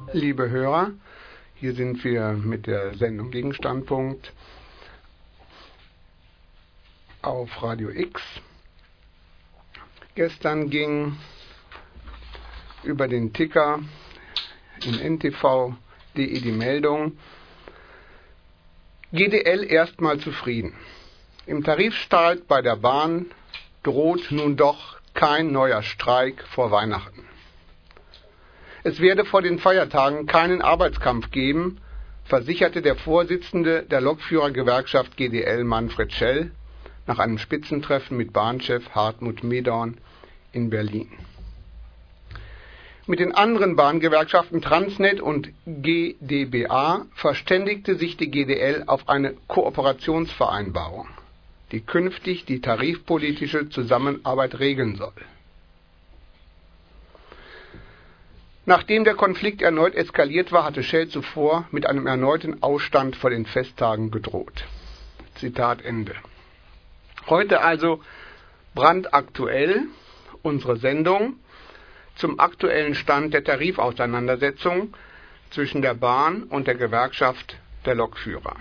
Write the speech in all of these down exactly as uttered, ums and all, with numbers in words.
Liebe Hörer, hier sind wir mit der Sendung Gegenstandpunkt auf Radio X. Gestern ging über den Ticker in N T V punkt de die Meldung: G D L erstmal zufrieden. Im Tarifstreit bei der Bahn droht nun doch kein neuer Streik vor Weihnachten. Es werde vor den Feiertagen keinen Arbeitskampf geben, versicherte der Vorsitzende der Lokführergewerkschaft G D L Manfred Schell nach einem Spitzentreffen mit Bahnchef Hartmut Medorn in Berlin. Mit den anderen Bahngewerkschaften Transnet und G d B A verständigte sich die G D L auf eine Kooperationsvereinbarung, die künftig die tarifpolitische Zusammenarbeit regeln soll. Nachdem der Konflikt erneut eskaliert war, hatte Schell zuvor mit einem erneuten Ausstand vor den Festtagen gedroht. Zitat Ende. Heute also brandaktuell unsere Sendung zum aktuellen Stand der Tarifauseinandersetzung zwischen der Bahn und der Gewerkschaft der Lokführer.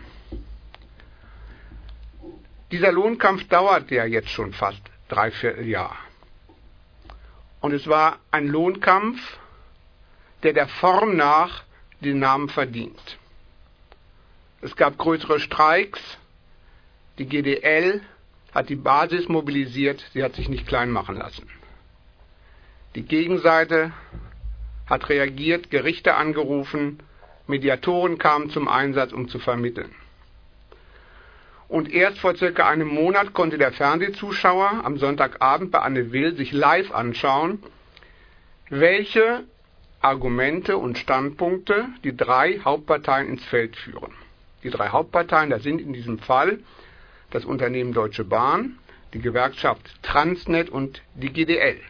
Dieser Lohnkampf dauert ja jetzt schon fast dreiviertel Jahr. Und es war ein Lohnkampf, der der Form nach den Namen verdient. Es gab größere Streiks, die G D L hat die Basis mobilisiert, sie hat sich nicht klein machen lassen. Die Gegenseite hat reagiert, Gerichte angerufen, Mediatoren kamen zum Einsatz, um zu vermitteln. Und erst vor circa einem Monat konnte der Fernsehzuschauer am Sonntagabend bei Anne Will sich live anschauen, welche Argumente und Standpunkte die drei Hauptparteien ins Feld führen. Die drei Hauptparteien, das sind in diesem Fall das Unternehmen Deutsche Bahn, die Gewerkschaft Transnet und die G D L.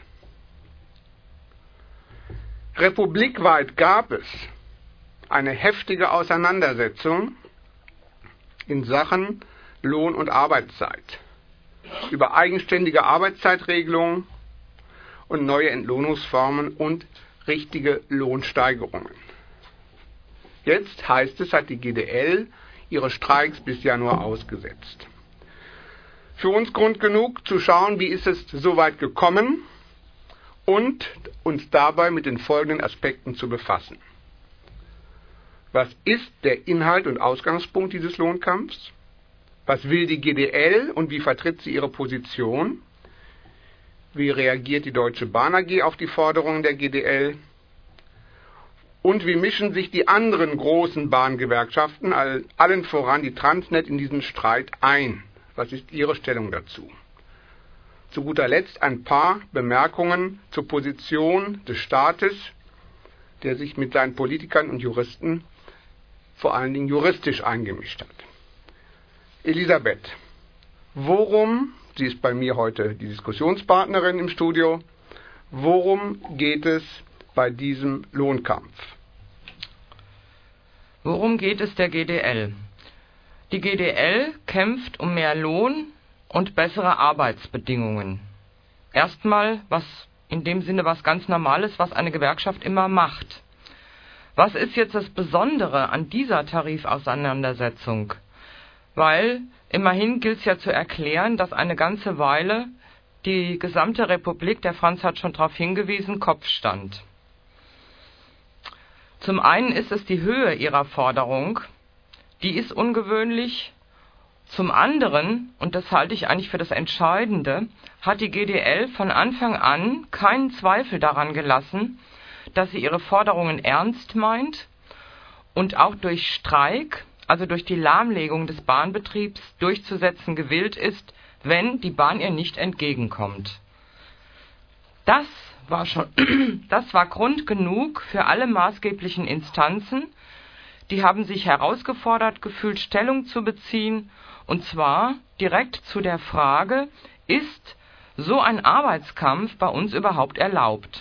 Republikweit gab es eine heftige Auseinandersetzung in Sachen Lohn- und Arbeitszeit, über eigenständige Arbeitszeitregelungen und neue Entlohnungsformen und richtige Lohnsteigerungen. Jetzt heißt es, hat die G D L ihre Streiks bis Januar ausgesetzt. Für uns Grund genug zu schauen, wie ist es so weit gekommen und uns dabei mit den folgenden Aspekten zu befassen. Was ist der Inhalt und Ausgangspunkt dieses Lohnkampfs? Was will die G D L und wie vertritt sie ihre Position? Wie reagiert die Deutsche Bahn A G auf die Forderungen der G D L? Und wie mischen sich die anderen großen Bahngewerkschaften, allen voran die Transnet, in diesen Streit ein? Was ist ihre Stellung dazu? Zu guter Letzt ein paar Bemerkungen zur Position des Staates, der sich mit seinen Politikern und Juristen vor allen Dingen juristisch eingemischt hat. Elisabeth, worum, sie ist bei mir heute die Diskussionspartnerin im Studio, worum geht es bei diesem Lohnkampf? Worum geht es der G D L? Die G D L kämpft um mehr Lohn und bessere Arbeitsbedingungen. Erstmal was in dem Sinne was ganz Normales, was eine Gewerkschaft immer macht. Was ist jetzt das Besondere an dieser Tarifauseinandersetzung? Weil immerhin gilt es ja zu erklären, dass eine ganze Weile die gesamte Republik, der Franz hat schon darauf hingewiesen, Kopf stand. Zum einen ist es die Höhe ihrer Forderung, die ist ungewöhnlich. Zum anderen, und das halte ich eigentlich für das Entscheidende, hat die G D L von Anfang an keinen Zweifel daran gelassen, dass sie ihre Forderungen ernst meint und auch durch Streik, also durch die Lahmlegung des Bahnbetriebs, durchzusetzen gewillt ist, wenn die Bahn ihr nicht entgegenkommt. Das war schon, das war Grund genug für alle maßgeblichen Instanzen, die haben sich herausgefordert gefühlt, Stellung zu beziehen, und zwar direkt zu der Frage, ist so ein Arbeitskampf bei uns überhaupt erlaubt?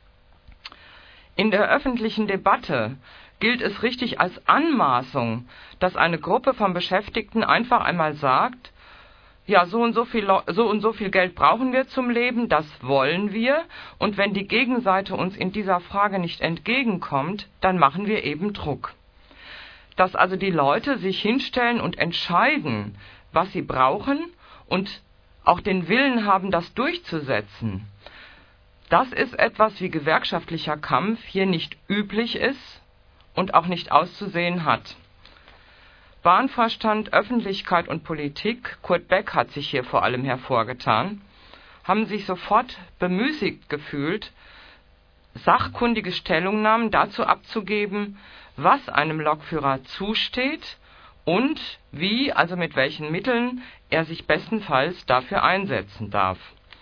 In der öffentlichen Debatte gilt es richtig als Anmaßung, dass eine Gruppe von Beschäftigten einfach einmal sagt, ja, so und so viel, so und so viel Geld brauchen wir zum Leben, das wollen wir, und wenn die Gegenseite uns in dieser Frage nicht entgegenkommt, dann machen wir eben Druck. Dass also die Leute sich hinstellen und entscheiden, was sie brauchen und auch den Willen haben, das durchzusetzen, das ist etwas, wie gewerkschaftlicher Kampf hier nicht üblich ist und auch nicht auszusehen hat. Bahnvorstand, Öffentlichkeit und Politik, Kurt Beck hat sich hier vor allem hervorgetan, haben sich sofort bemüßigt gefühlt, sachkundige Stellungnahmen dazu abzugeben, was einem Lokführer zusteht und wie, also mit welchen Mitteln, er sich bestenfalls dafür einsetzen darf.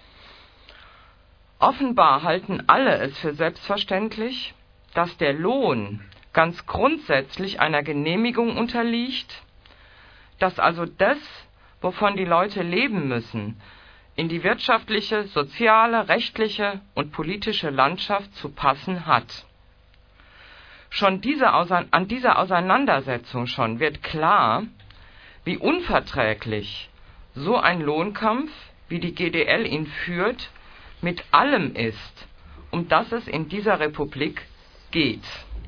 Offenbar halten alle es für selbstverständlich, dass der Lohn ganz grundsätzlich einer Genehmigung unterliegt, dass also das, wovon die Leute leben müssen, in die wirtschaftliche, soziale, rechtliche und politische Landschaft zu passen hat. Schon diese, an dieser Auseinandersetzung schon wird klar, wie unverträglich so ein Lohnkampf, wie die G D L ihn führt, mit allem ist, um das es in dieser Republik geht.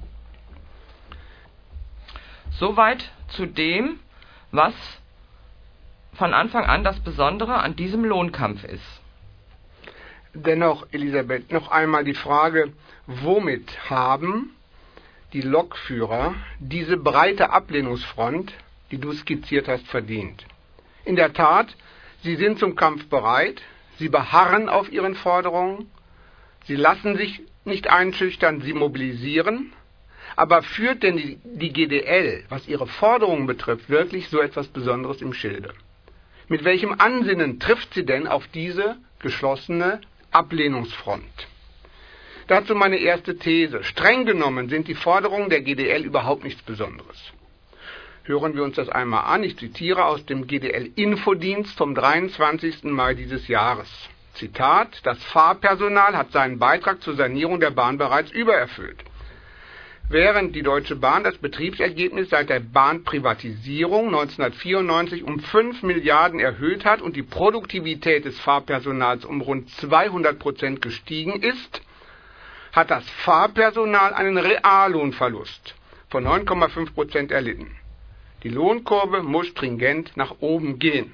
Soweit zu dem, was von Anfang an das Besondere an diesem Lohnkampf ist. Dennoch, Elisabeth, noch einmal die Frage, womit haben die Lokführer diese breite Ablehnungsfront, die du skizziert hast, verdient? In der Tat, sie sind zum Kampf bereit, sie beharren auf ihren Forderungen, sie lassen sich nicht einschüchtern, sie mobilisieren. Aber führt denn die, die G D L, was ihre Forderungen betrifft, wirklich so etwas Besonderes im Schilde? Mit welchem Ansinnen trifft sie denn auf diese geschlossene Ablehnungsfront? Dazu meine erste These. Streng genommen sind die Forderungen der G D L überhaupt nichts Besonderes. Hören wir uns das einmal an. Ich zitiere aus dem G D L-Infodienst vom dreiundzwanzigsten Mai dieses Jahres. Zitat: Das Fahrpersonal hat seinen Beitrag zur Sanierung der Bahn bereits übererfüllt. Während die Deutsche Bahn das Betriebsergebnis seit der Bahnprivatisierung neunzehnhundertvierundneunzig um fünf Milliarden erhöht hat und die Produktivität des Fahrpersonals um rund zweihundert Prozent gestiegen ist, hat das Fahrpersonal einen Reallohnverlust von neun Komma fünf Prozent erlitten. Die Lohnkurve muss stringent nach oben gehen.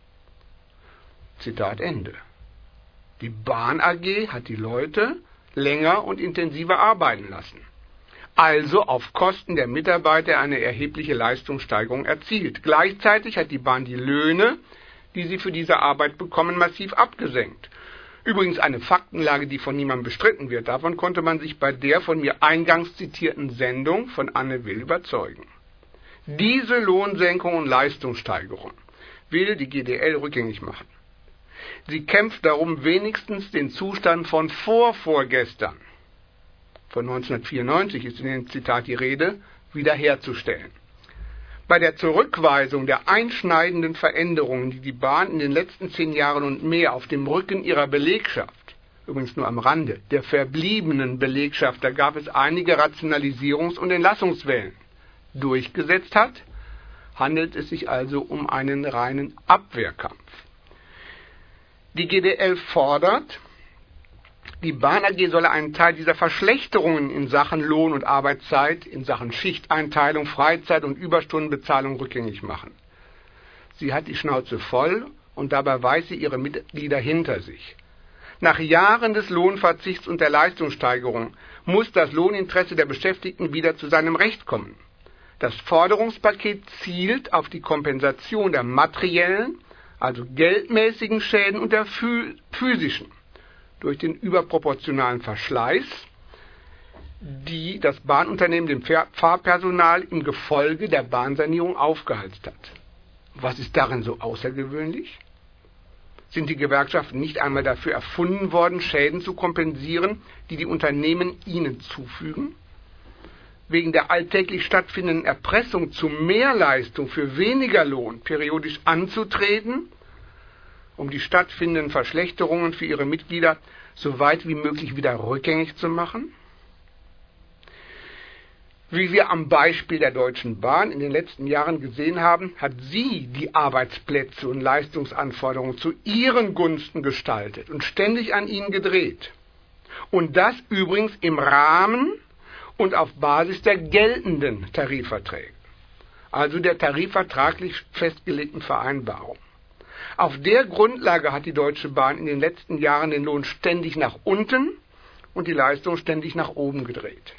Zitat Ende. Die Bahn A G hat die Leute länger und intensiver arbeiten lassen. Also auf Kosten der Mitarbeiter eine erhebliche Leistungssteigerung erzielt. Gleichzeitig hat die Bahn die Löhne, die sie für diese Arbeit bekommen, massiv abgesenkt. Übrigens eine Faktenlage, die von niemandem bestritten wird. Davon konnte man sich bei der von mir eingangs zitierten Sendung von Anne Will überzeugen. Diese Lohnsenkung und Leistungssteigerung will die G D L rückgängig machen. Sie kämpft darum, wenigstens den Zustand von vorvorgestern, von neunzehnhundertvierundneunzig ist in dem Zitat die Rede, wiederherzustellen. Bei der Zurückweisung der einschneidenden Veränderungen, die die Bahn in den letzten zehn Jahren und mehr auf dem Rücken ihrer Belegschaft, übrigens nur am Rande, der verbliebenen Belegschaft, da gab es einige Rationalisierungs- und Entlassungswellen, durchgesetzt hat, handelt es sich also um einen reinen Abwehrkampf. Die G D L fordert, die Bahn A G solle einen Teil dieser Verschlechterungen in Sachen Lohn- und Arbeitszeit, in Sachen Schichteinteilung, Freizeit und Überstundenbezahlung rückgängig machen. Sie hat die Schnauze voll und dabei weiß sie ihre Mitglieder hinter sich. Nach Jahren des Lohnverzichts und der Leistungssteigerung muss das Lohninteresse der Beschäftigten wieder zu seinem Recht kommen. Das Forderungspaket zielt auf die Kompensation der materiellen, also geldmäßigen Schäden und der physischen, durch den überproportionalen Verschleiß, die das Bahnunternehmen dem Fahrpersonal im Gefolge der Bahnsanierung aufgehalst hat. Was ist darin so außergewöhnlich? Sind die Gewerkschaften nicht einmal dafür erfunden worden, Schäden zu kompensieren, die die Unternehmen ihnen zufügen? Wegen der alltäglich stattfindenden Erpressung zu Mehrleistung für weniger Lohn periodisch anzutreten, um die stattfindenden Verschlechterungen für ihre Mitglieder so weit wie möglich wieder rückgängig zu machen? Wie wir am Beispiel der Deutschen Bahn in den letzten Jahren gesehen haben, hat sie die Arbeitsplätze und Leistungsanforderungen zu ihren Gunsten gestaltet und ständig an ihnen gedreht. Und das übrigens im Rahmen und auf Basis der geltenden Tarifverträge, also der tarifvertraglich festgelegten Vereinbarung. Auf der Grundlage hat die Deutsche Bahn in den letzten Jahren den Lohn ständig nach unten und die Leistung ständig nach oben gedreht.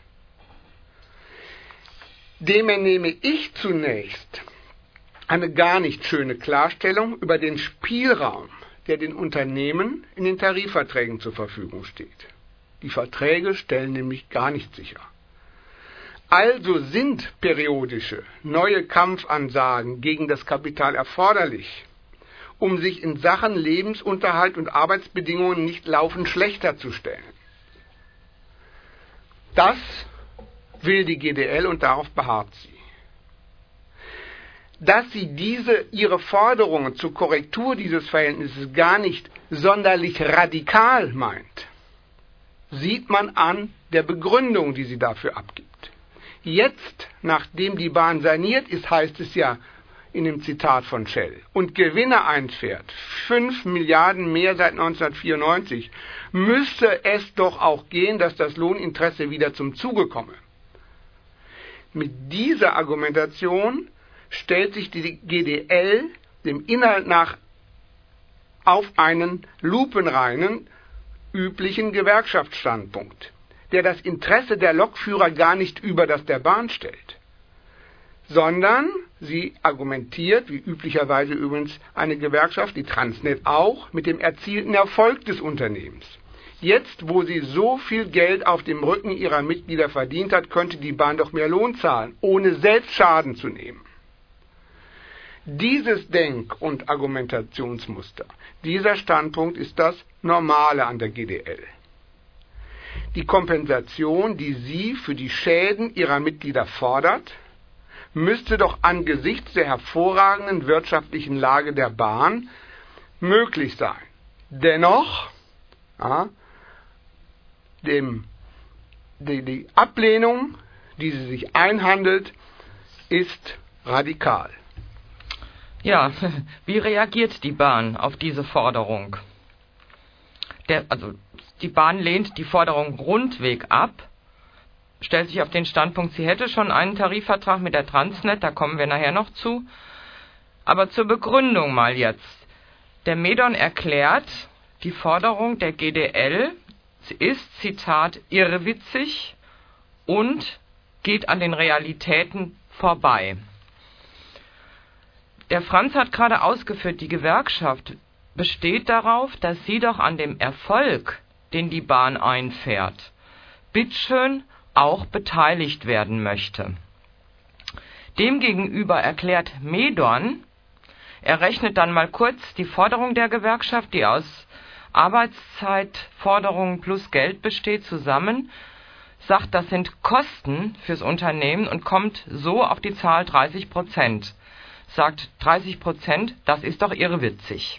Dem entnehme ich zunächst eine gar nicht schöne Klarstellung über den Spielraum, der den Unternehmen in den Tarifverträgen zur Verfügung steht. Die Verträge stellen nämlich gar nicht sicher. Also sind periodische, neue Kampfansagen gegen das Kapital erforderlich, um sich in Sachen Lebensunterhalt und Arbeitsbedingungen nicht laufend schlechter zu stellen. Das will die G D L und darauf beharrt sie. Dass sie diese, ihre Forderungen zur Korrektur dieses Verhältnisses gar nicht sonderlich radikal meint, sieht man an der Begründung, die sie dafür abgibt. Jetzt, nachdem die Bahn saniert ist, heißt es ja in dem Zitat von Shell, und Gewinne einfährt, fünf Milliarden mehr seit neunzehnhundertvierundneunzig, müsste es doch auch gehen, dass das Lohninteresse wieder zum Zuge komme. Mit dieser Argumentation stellt sich die G D L dem Inhalt nach auf einen lupenreinen, üblichen Gewerkschaftsstandpunkt, der das Interesse der Lokführer gar nicht über das der Bahn stellt, sondern sie argumentiert, wie üblicherweise übrigens eine Gewerkschaft, die Transnet auch, mit dem erzielten Erfolg des Unternehmens. Jetzt, wo sie so viel Geld auf dem Rücken ihrer Mitglieder verdient hat, könnte die Bahn doch mehr Lohn zahlen, ohne selbst Schaden zu nehmen. Dieses Denk- und Argumentationsmuster, dieser Standpunkt ist das Normale an der G D L. Die Kompensation, die sie für die Schäden ihrer Mitglieder fordert, müsste doch angesichts der hervorragenden wirtschaftlichen Lage der Bahn möglich sein. Dennoch, ja, dem, die, die Ablehnung, die sie sich einhandelt, ist radikal. Ja, wie reagiert die Bahn auf diese Forderung? Der, also die Bahn lehnt die Forderung rundweg ab, stellt sich auf den Standpunkt, sie hätte schon einen Tarifvertrag mit der Transnet, da kommen wir nachher noch zu. Aber zur Begründung mal jetzt. Der Medon erklärt, die Forderung der G D L ist, Zitat, irrwitzig und geht an den Realitäten vorbei. Der Franz hat gerade ausgeführt, die Gewerkschaft besteht darauf, dass sie doch an dem Erfolg, den die Bahn einfährt, bitteschön auch beteiligt werden möchte. Demgegenüber erklärt Medon, er rechnet dann mal kurz die Forderung der Gewerkschaft, die aus Arbeitszeitforderungen plus Geld besteht, zusammen, sagt, das sind Kosten fürs Unternehmen und kommt so auf die Zahl dreißig Prozent. Sagt dreißig Prozent, das ist doch irrwitzig.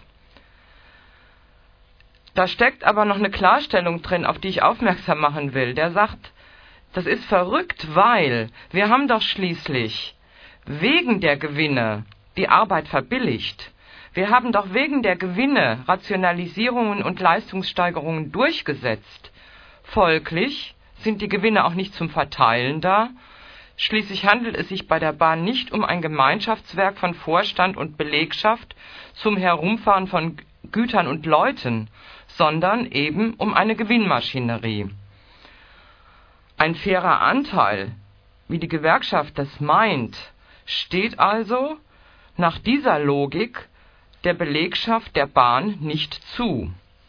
Da steckt aber noch eine Klarstellung drin, auf die ich aufmerksam machen will. Der sagt, das ist verrückt, weil wir haben doch schließlich wegen der Gewinne die Arbeit verbilligt. Wir haben doch wegen der Gewinne Rationalisierungen und Leistungssteigerungen durchgesetzt. Folglich sind die Gewinne auch nicht zum Verteilen da. Schließlich handelt es sich bei der Bahn nicht um ein Gemeinschaftswerk von Vorstand und Belegschaft zum Herumfahren von Gütern und Leuten, sondern eben um eine Gewinnmaschinerie. Ein fairer Anteil, wie die Gewerkschaft das meint, steht also nach dieser Logik der Belegschaft der Bahn nicht zu.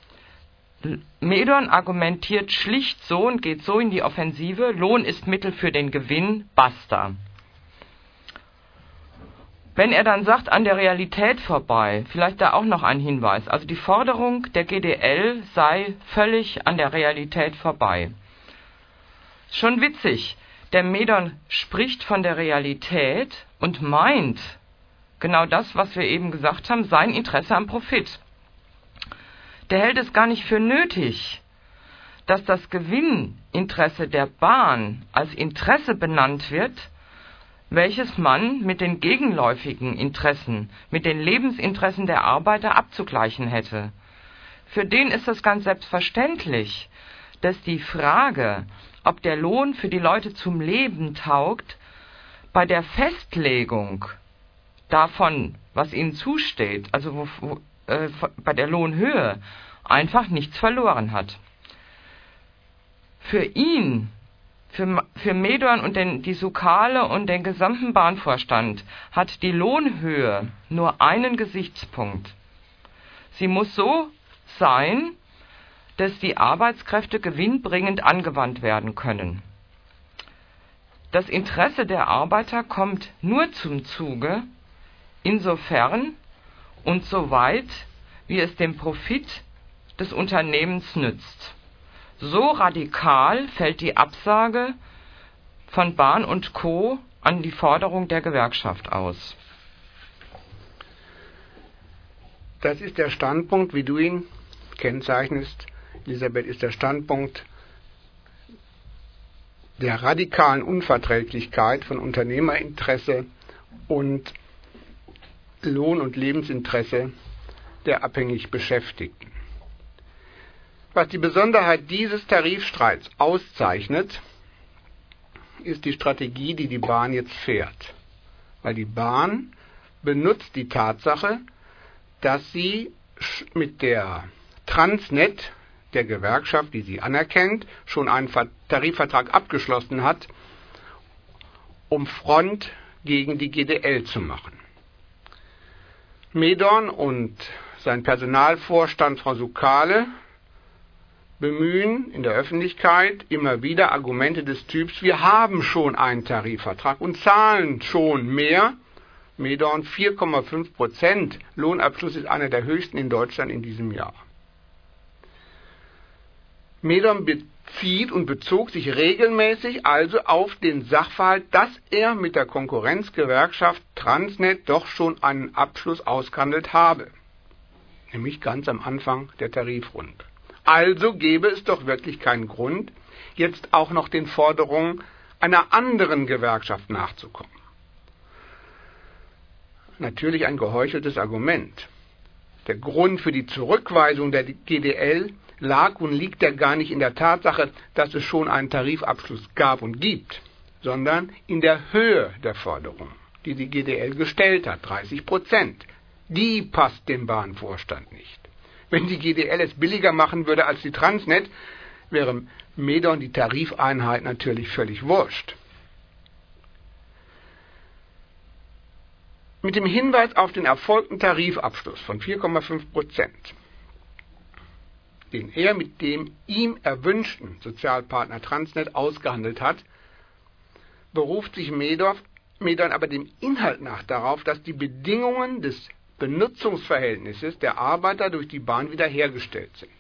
Medon argumentiert schlicht so und geht so in die Offensive, Lohn ist Mittel für den Gewinn, basta. Wenn er dann sagt, an der Realität vorbei, vielleicht da auch noch ein Hinweis, also die Forderung der G D L sei völlig an der Realität vorbei. Schon witzig, der Medon spricht von der Realität und meint genau das, was wir eben gesagt haben, sein Interesse am Profit. Der hält es gar nicht für nötig, dass das Gewinninteresse der Bahn als Interesse benannt wird, welches man mit den gegenläufigen Interessen, mit den Lebensinteressen der Arbeiter abzugleichen hätte. Für den ist es ganz selbstverständlich, dass die Frage, ob der Lohn für die Leute zum Leben taugt, bei der Festlegung davon, was ihnen zusteht, also wo, wo, äh, bei der Lohnhöhe, einfach nichts verloren hat. Für ihn, für, für Medorn und den, die Sukale und den gesamten Bahnvorstand hat die Lohnhöhe nur einen Gesichtspunkt. Sie muss so sein, dass die Arbeitskräfte gewinnbringend angewandt werden können. Das Interesse der Arbeiter kommt nur zum Zuge, insofern und soweit, wie es dem Profit des Unternehmens nützt. So radikal fällt die Absage von Bahn und Co. an die Forderung der Gewerkschaft aus. Das ist der Standpunkt, wie du ihn kennzeichnest, Elisabeth, ist der Standpunkt der radikalen Unverträglichkeit von Unternehmerinteresse und Lohn- und Lebensinteresse der abhängig Beschäftigten. Was die Besonderheit dieses Tarifstreits auszeichnet, ist die Strategie, die die Bahn jetzt fährt. Weil die Bahn benutzt die Tatsache, dass sie mit der Transnet, der Gewerkschaft, die sie anerkennt, schon einen Tarifvertrag abgeschlossen hat, um Front gegen die G D L zu machen. Medorn und sein Personalvorstand Frau Sukale bemühen in der Öffentlichkeit immer wieder Argumente des Typs, wir haben schon einen Tarifvertrag und zahlen schon mehr. Medorn vier Komma fünf Prozent Lohnabschluss ist einer der höchsten in Deutschland in diesem Jahr. Medorn bezieht und bezog sich regelmäßig also auf den Sachverhalt, dass er mit der Konkurrenzgewerkschaft Transnet doch schon einen Abschluss ausgehandelt habe, nämlich ganz am Anfang der Tarifrunde. Also gäbe es doch wirklich keinen Grund, jetzt auch noch den Forderungen einer anderen Gewerkschaft nachzukommen. Natürlich ein geheucheltes Argument. Der Grund für die Zurückweisung der G D L lag und liegt ja gar nicht in der Tatsache, dass es schon einen Tarifabschluss gab und gibt, sondern in der Höhe der Forderung, die die G D L gestellt hat, dreißig Prozent. Die passt dem Bahnvorstand nicht. Wenn die G D L es billiger machen würde als die Transnet, wäre Medorn die Tarifeinheit natürlich völlig wurscht. Mit dem Hinweis auf den erfolgten Tarifabschluss von vier Komma fünf Prozent, den er mit dem ihm erwünschten Sozialpartner Transnet ausgehandelt hat, beruft sich Medorn aber dem Inhalt nach darauf, dass die Bedingungen des Benutzungsverhältnisses der Arbeiter durch die Bahn wiederhergestellt sind.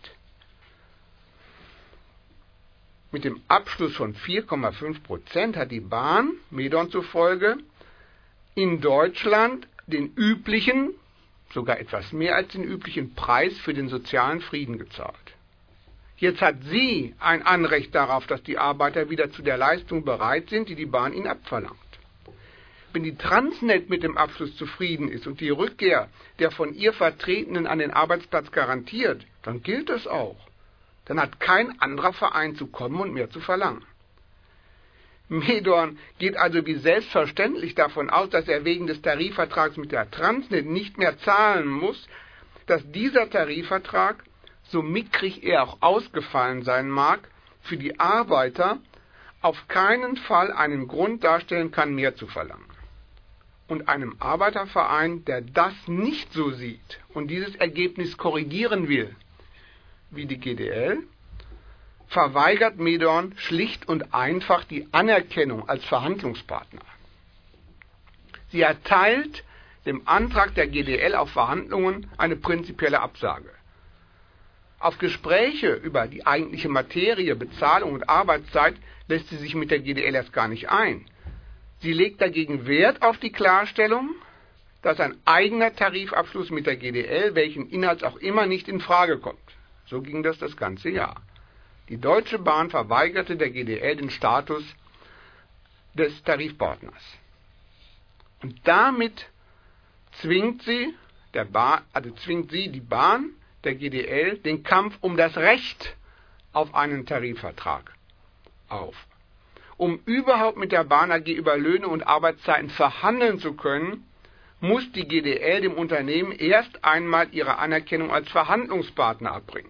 Mit dem Abschluss von vier Komma fünf Prozent hat die Bahn, Medorn zufolge, in Deutschland den üblichen, sogar etwas mehr als den üblichen Preis für den sozialen Frieden gezahlt. Jetzt hat sie ein Anrecht darauf, dass die Arbeiter wieder zu der Leistung bereit sind, die die Bahn ihnen abverlangt. Wenn die Transnet mit dem Abschluss zufrieden ist und die Rückkehr der von ihr Vertretenen an den Arbeitsplatz garantiert, dann gilt es auch. Dann hat kein anderer Verein zu kommen und mehr zu verlangen. Medorn geht also wie selbstverständlich davon aus, dass er wegen des Tarifvertrags mit der Transnet nicht mehr zahlen muss, dass dieser Tarifvertrag, so mickrig er auch ausgefallen sein mag, für die Arbeiter auf keinen Fall einen Grund darstellen kann, mehr zu verlangen. Und einem Arbeiterverein, der das nicht so sieht und dieses Ergebnis korrigieren will, wie die G D L, verweigert Medorn schlicht und einfach die Anerkennung als Verhandlungspartner. Sie erteilt dem Antrag der G D L auf Verhandlungen eine prinzipielle Absage. Auf Gespräche über die eigentliche Materie, Bezahlung und Arbeitszeit lässt sie sich mit der G D L erst gar nicht ein. Sie legt dagegen Wert auf die Klarstellung, dass ein eigener Tarifabschluss mit der G D L, welchen Inhalts auch immer, nicht in Frage kommt. So ging das das ganze Jahr. Die Deutsche Bahn verweigerte der G D L den Status des Tarifpartners. Und damit zwingt sie, der Bahn, also zwingt sie die Bahn, der G D L, den Kampf um das Recht auf einen Tarifvertrag auf. Um überhaupt mit der Bahn A G über Löhne und Arbeitszeiten verhandeln zu können, muss die G D L dem Unternehmen erst einmal ihre Anerkennung als Verhandlungspartner abbringen.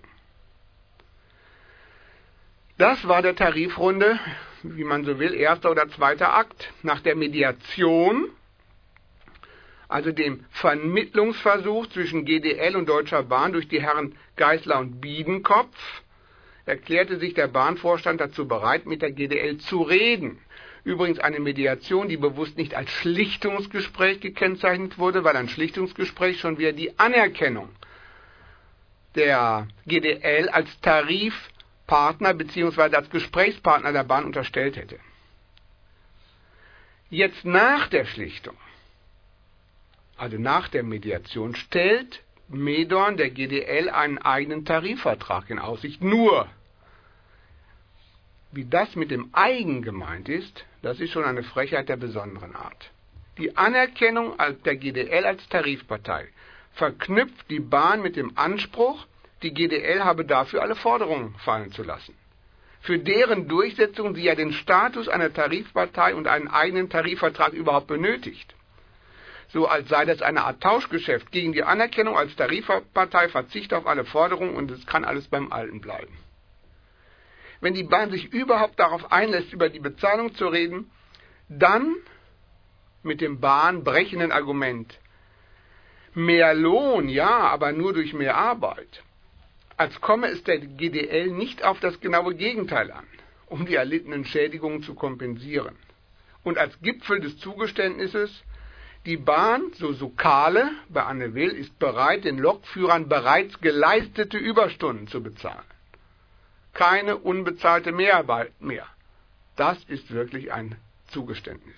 Das war der Tarifrunde, wie man so will, erster oder zweiter Akt. Nach der Mediation, also dem Vermittlungsversuch zwischen G D L und Deutscher Bahn durch die Herren Geisler und Biedenkopf, erklärte sich der Bahnvorstand dazu bereit, mit der G D L zu reden. Übrigens eine Mediation, die bewusst nicht als Schlichtungsgespräch gekennzeichnet wurde, weil ein Schlichtungsgespräch schon wieder die Anerkennung der G D L als Tarifpartner bzw. als Gesprächspartner der Bahn unterstellt hätte. Jetzt nach der Schlichtung, also nach der Mediation, stellt Medorn der G D L einen eigenen Tarifvertrag in Aussicht. Nur, wie das mit dem eigen gemeint ist, das ist schon eine Frechheit der besonderen Art. Die Anerkennung der G D L als Tarifpartei verknüpft die Bahn mit dem Anspruch, die G D L habe dafür alle Forderungen fallen zu lassen, für deren Durchsetzung sie ja den Status einer Tarifpartei und einen eigenen Tarifvertrag überhaupt benötigt. So als sei das eine Art Tauschgeschäft gegen die Anerkennung als Tarifpartei, Verzicht auf alle Forderungen und es kann alles beim Alten bleiben. Wenn die Bahn sich überhaupt darauf einlässt, über die Bezahlung zu reden, dann mit dem bahnbrechenden Argument: Mehr Lohn, ja, aber nur durch mehr Arbeit. Als komme es der G D L nicht auf das genaue Gegenteil an, um die erlittenen Schädigungen zu kompensieren. Und als Gipfel des Zugeständnisses: Die Bahn, so Sukale bei Anne Will, ist bereit, den Lokführern bereits geleistete Überstunden zu bezahlen. Keine unbezahlte Mehrarbeit mehr. Das ist wirklich ein Zugeständnis.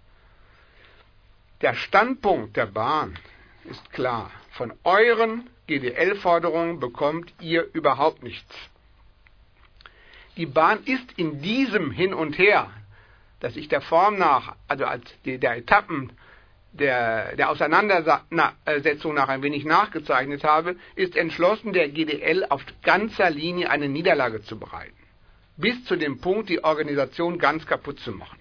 Der Standpunkt der Bahn ist klar. Von euren G D L-Forderungen bekommt ihr überhaupt nichts. Die Bahn ist in diesem Hin und Her, das ich der Form nach, also als die, der Etappen der, der Auseinandersetzung nach ein wenig nachgezeichnet habe, ist entschlossen, der G D L auf ganzer Linie eine Niederlage zu bereiten. Bis zu dem Punkt, die Organisation ganz kaputt zu machen.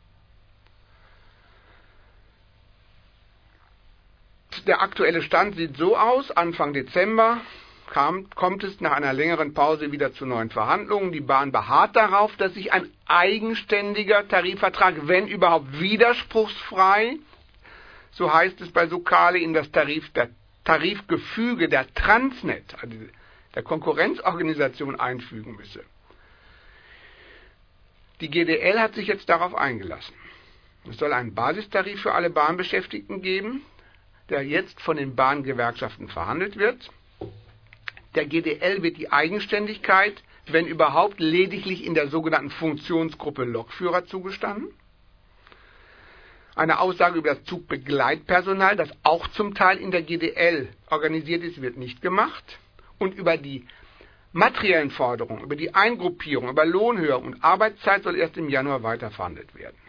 Der aktuelle Stand sieht so aus: Anfang Dezember kam, kommt es nach einer längeren Pause wieder zu neuen Verhandlungen. Die Bahn beharrt darauf, dass sich ein eigenständiger Tarifvertrag, wenn überhaupt widerspruchsfrei, so heißt es bei Sukale, in das Tarif, der Tarifgefüge der Transnet, also der Konkurrenzorganisation, einfügen müsse. Die G D L hat sich jetzt darauf eingelassen. Es soll einen Basistarif für alle Bahnbeschäftigten geben, der jetzt von den Bahngewerkschaften verhandelt wird. Der G D L wird die Eigenständigkeit, wenn überhaupt, lediglich in der sogenannten Funktionsgruppe Lokführer zugestanden. Eine Aussage über das Zugbegleitpersonal, das auch zum Teil in der G D L organisiert ist, wird nicht gemacht. Und über die materiellen Forderungen, über die Eingruppierung, über Lohnhöhe und Arbeitszeit soll erst im Januar weiter verhandelt werden.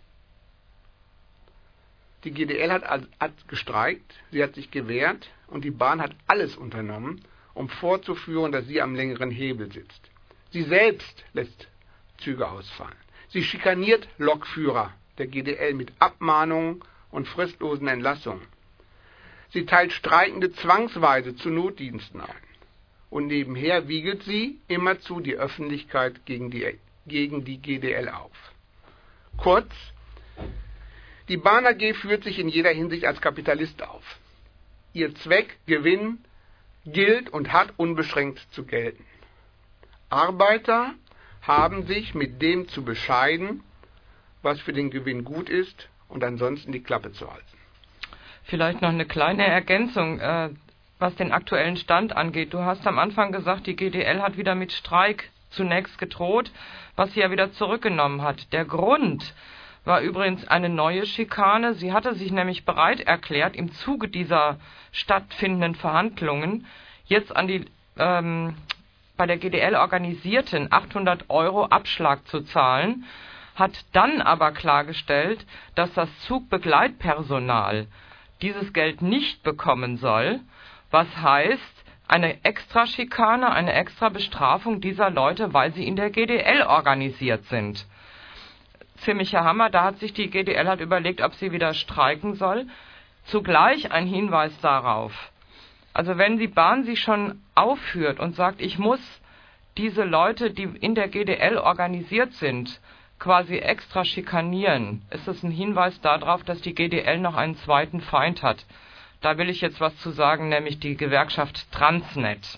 Die G D L hat, hat gestreikt, sie hat sich gewehrt und die Bahn hat alles unternommen, um vorzuführen, dass sie am längeren Hebel sitzt. Sie selbst lässt Züge ausfallen. Sie schikaniert Lokführer der G D L mit Abmahnungen und fristlosen Entlassungen. Sie teilt Streikende zwangsweise zu Notdiensten ein. Und nebenher wiegelt sie immerzu die Öffentlichkeit gegen die, gegen die G D L auf. Kurz, die Bahn A G führt sich in jeder Hinsicht als Kapitalist auf. Ihr Zweck, Gewinn, gilt und hat unbeschränkt zu gelten. Arbeiter haben sich mit dem zu bescheiden, was für den Gewinn gut ist, und ansonsten die Klappe zu halten. Vielleicht noch eine kleine Ergänzung, äh, was den aktuellen Stand angeht. Du hast am Anfang gesagt, die G D L hat wieder mit Streik zunächst gedroht, was sie ja wieder zurückgenommen hat. Der Grund war übrigens eine neue Schikane. Sie hatte sich nämlich bereit erklärt, im Zuge dieser stattfindenden Verhandlungen jetzt an die ähm, bei der G D L Organisierten achthundert Euro Abschlag zu zahlen, hat dann aber klargestellt, dass das Zugbegleitpersonal dieses Geld nicht bekommen soll, was heißt eine Extraschikane, eine extra Bestrafung dieser Leute, weil sie in der G D L organisiert sind. Ziemlicher Hammer, da hat sich die G D L halt überlegt, ob sie wieder streiken soll. Zugleich ein Hinweis darauf, also wenn die Bahn sich schon aufführt und sagt, ich muss diese Leute, die in der G D L organisiert sind, quasi extra schikanieren, ist es ein Hinweis darauf, dass die G D L noch einen zweiten Feind hat. Da will ich jetzt was zu sagen, nämlich die Gewerkschaft Transnet.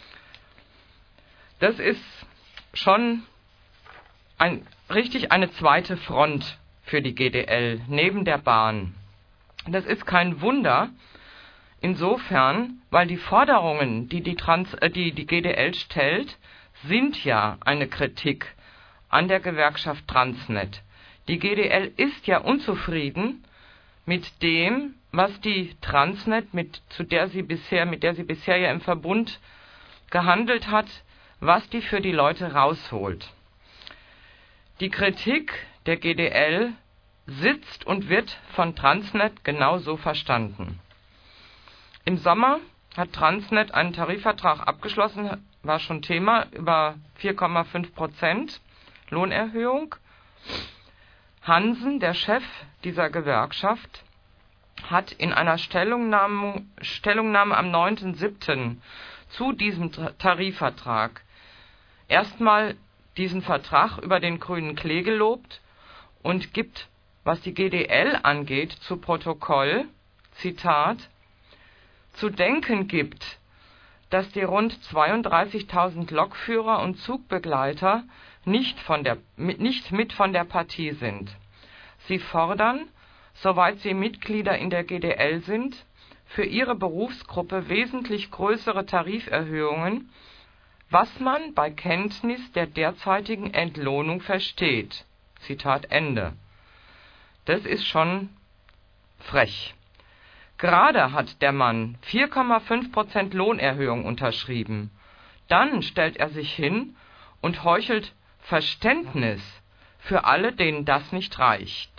Das ist schon ein, richtig eine zweite Front für die G D L, neben der Bahn. Das ist kein Wunder, insofern, weil die Forderungen, die die, Trans, äh, die die G D L stellt, sind ja eine Kritik an der Gewerkschaft Transnet. Die G D L ist ja unzufrieden mit dem, was die Transnet, mit, zu der sie bisher, mit der sie bisher ja im Verbund gehandelt hat, was die für die Leute rausholt. Die Kritik der G D L sitzt und wird von Transnet genauso verstanden. Im Sommer hat Transnet einen Tarifvertrag abgeschlossen, war schon Thema, über vier Komma fünf Prozent Lohnerhöhung. Hansen, der Chef dieser Gewerkschaft, hat in einer Stellungnahme, Stellungnahme am neunten siebten zu diesem Tarifvertrag erstmal diesen Vertrag über den grünen Klee gelobt und gibt, was die G D L angeht, zu Protokoll, Zitat, zu denken gibt, dass die rund zweiunddreißigtausend Lokführer und Zugbegleiter nicht, von der, nicht mit von der Partie sind. Sie fordern, soweit sie Mitglieder in der G D L sind, für ihre Berufsgruppe wesentlich größere Tariferhöhungen, was man bei Kenntnis der derzeitigen Entlohnung versteht. Zitat Ende. Das ist schon frech. Gerade hat der Mann vier Komma fünf Prozent Lohnerhöhung unterschrieben. Dann stellt er sich hin und heuchelt Verständnis für alle, denen das nicht reicht.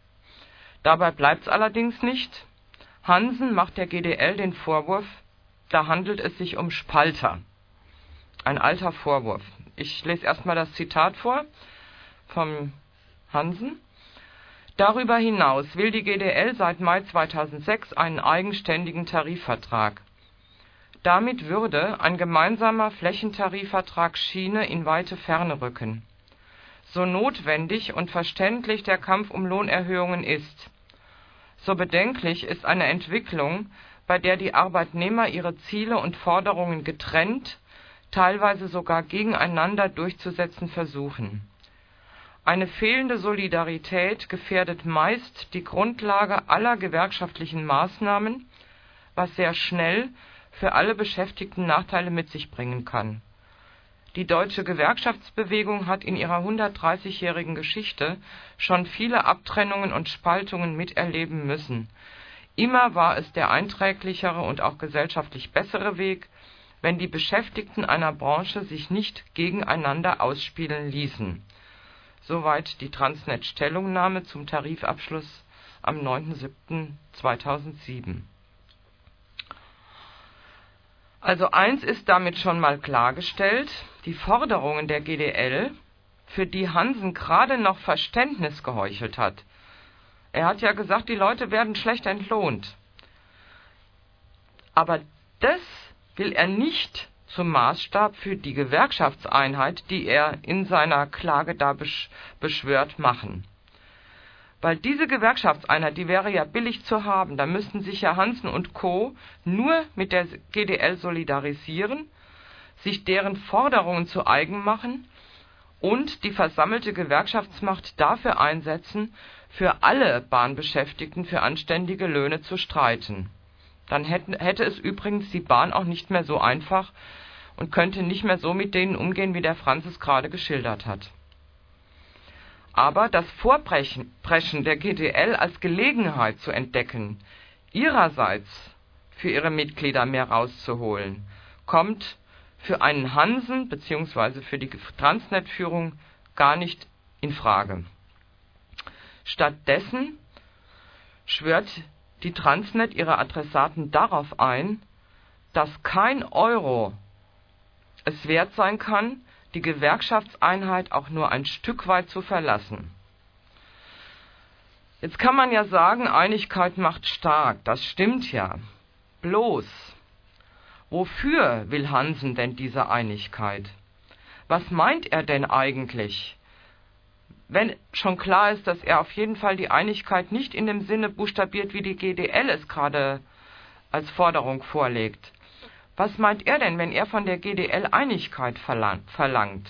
Dabei bleibt's allerdings nicht. Hansen macht der G D L den Vorwurf, da handelt es sich um Spalter. Ein alter Vorwurf. Ich lese erstmal das Zitat vor vom Hansen. Darüber hinaus will die G D L seit Mai zweitausendsechs einen eigenständigen Tarifvertrag. Damit würde ein gemeinsamer Flächentarifvertrag Schiene in weite Ferne rücken. So notwendig und verständlich der Kampf um Lohnerhöhungen ist, so bedenklich ist eine Entwicklung, bei der die Arbeitnehmer ihre Ziele und Forderungen getrennt, teilweise sogar gegeneinander durchzusetzen versuchen. Eine fehlende Solidarität gefährdet meist die Grundlage aller gewerkschaftlichen Maßnahmen, was sehr schnell für alle Beschäftigten Nachteile mit sich bringen kann. Die deutsche Gewerkschaftsbewegung hat in ihrer hundertdreißigjährigen Geschichte schon viele Abtrennungen und Spaltungen miterleben müssen. Immer war es der einträglichere und auch gesellschaftlich bessere Weg, wenn die Beschäftigten einer Branche sich nicht gegeneinander ausspielen ließen. Soweit die Transnet-Stellungnahme zum Tarifabschluss am neunten siebten zweitausendsieben. Also eins ist damit schon mal klargestellt, die Forderungen der G D L, für die Hansen gerade noch Verständnis geheuchelt hat. Er hat ja gesagt, die Leute werden schlecht entlohnt. Aber das will er nicht zum Maßstab für die Gewerkschaftseinheit, die er in seiner Klage da beschwört, machen. Weil diese Gewerkschaftseinheit, die wäre ja billig zu haben, da müssten sich ja Hansen und Co. nur mit der G D L solidarisieren, sich deren Forderungen zu eigen machen und die versammelte Gewerkschaftsmacht dafür einsetzen, für alle Bahnbeschäftigten für anständige Löhne zu streiten. Dann hätte, hätte es übrigens die Bahn auch nicht mehr so einfach und könnte nicht mehr so mit denen umgehen, wie der Franz es gerade geschildert hat. Aber das Vorpreschen der G D L als Gelegenheit zu entdecken, ihrerseits für ihre Mitglieder mehr rauszuholen, kommt für einen Hansen bzw. für die Transnet-Führung gar nicht in Frage. Stattdessen schwört die Transnet ihre Adressaten darauf ein, dass kein Euro es wert sein kann, die Gewerkschaftseinheit auch nur ein Stück weit zu verlassen. Jetzt kann man ja sagen, Einigkeit macht stark, das stimmt ja. Bloß, wofür will Hansen denn diese Einigkeit? Was meint er denn eigentlich? Wenn schon klar ist, dass er auf jeden Fall die Einigkeit nicht in dem Sinne buchstabiert, wie die G D L es gerade als Forderung vorlegt. Was meint er denn, wenn er von der G D L Einigkeit verlangt?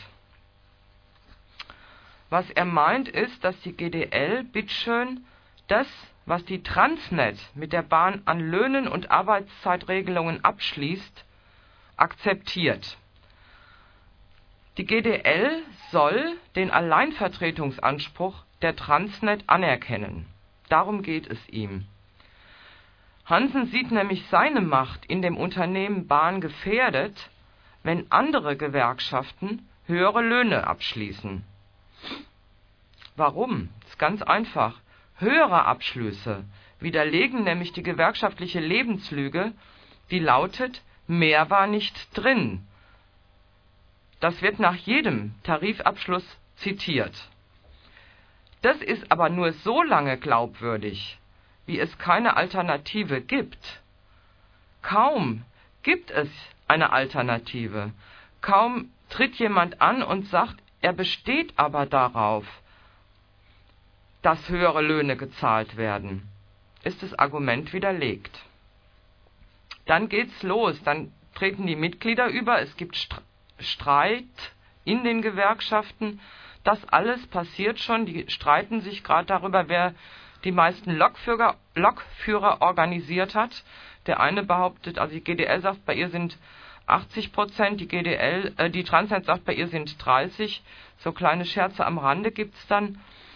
Was er meint ist, dass die G D L bitteschön das, was die Transnet mit der Bahn an Löhnen und Arbeitszeitregelungen abschließt, akzeptiert. Die G D L soll den Alleinvertretungsanspruch der Transnet anerkennen. Darum geht es ihm. Hansen sieht nämlich seine Macht in dem Unternehmen Bahn gefährdet, wenn andere Gewerkschaften höhere Löhne abschließen. Warum? Das ist ganz einfach. Höhere Abschlüsse widerlegen nämlich die gewerkschaftliche Lebenslüge, die lautet, mehr war nicht drin. Das wird nach jedem Tarifabschluss zitiert. Das ist aber nur so lange glaubwürdig, wie es keine Alternative gibt. Kaum gibt es eine Alternative. Kaum tritt jemand an und sagt, er besteht aber darauf, dass höhere Löhne gezahlt werden, ist das Argument widerlegt. Dann geht's los, dann treten die Mitglieder über, es gibt Streit in den Gewerkschaften. Das alles passiert schon, die streiten sich gerade darüber, wer die meisten Lokführer, Lokführer organisiert hat. Der eine behauptet, also die G D L sagt, bei ihr sind achtzig Prozent, die G D L, äh, die Transnet sagt, bei ihr sind dreißig. So kleine Scherze am Rande gibt's dann.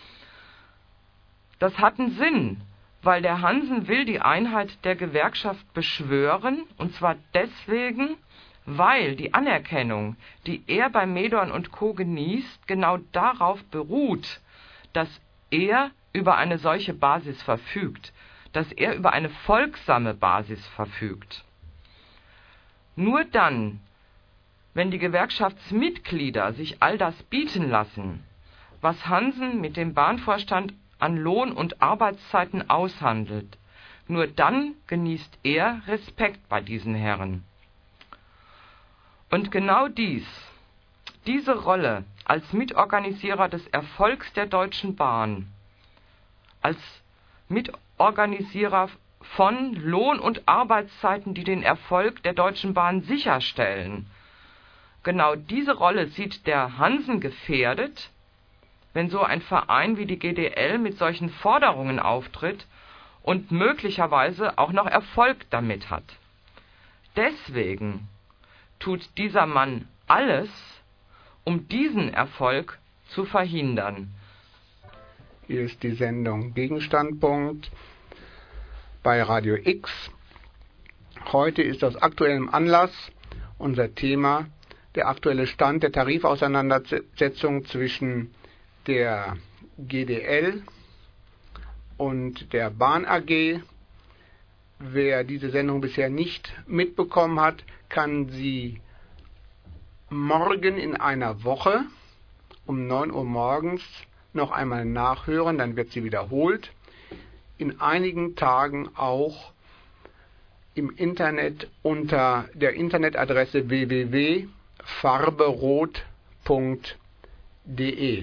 Das hat einen Sinn, weil der Hansen will die Einheit der Gewerkschaft beschwören, und zwar deswegen, weil die Anerkennung, die er bei Medorn und Co. genießt, genau darauf beruht, dass er über eine solche Basis verfügt, dass er über eine folgsame Basis verfügt. Nur dann, wenn die Gewerkschaftsmitglieder sich all das bieten lassen, was Hansen mit dem Bahnvorstand an Lohn- und Arbeitszeiten aushandelt, nur dann genießt er Respekt bei diesen Herren. Und genau dies, diese Rolle als Mitorganisierer des Erfolgs der Deutschen Bahn, als Mitorganisierer von Lohn- und Arbeitszeiten, die den Erfolg der Deutschen Bahn sicherstellen, genau diese Rolle sieht der Hansen gefährdet, wenn so ein Verein wie die G D L mit solchen Forderungen auftritt und möglicherweise auch noch Erfolg damit hat. Deswegen tut dieser Mann alles, um diesen Erfolg zu verhindern. Hier ist die Sendung Gegenstandpunkt bei Radio X. Heute ist aus aktuellem Anlass unser Thema der aktuelle Stand der Tarifauseinandersetzung zwischen der G D L und der Bahn A G. Wer diese Sendung bisher nicht mitbekommen hat, kann sie morgen in einer Woche um neun Uhr morgens noch einmal nachhören, dann wird sie wiederholt. In einigen Tagen auch im Internet unter der Internetadresse w w w punkt farberot punkt de.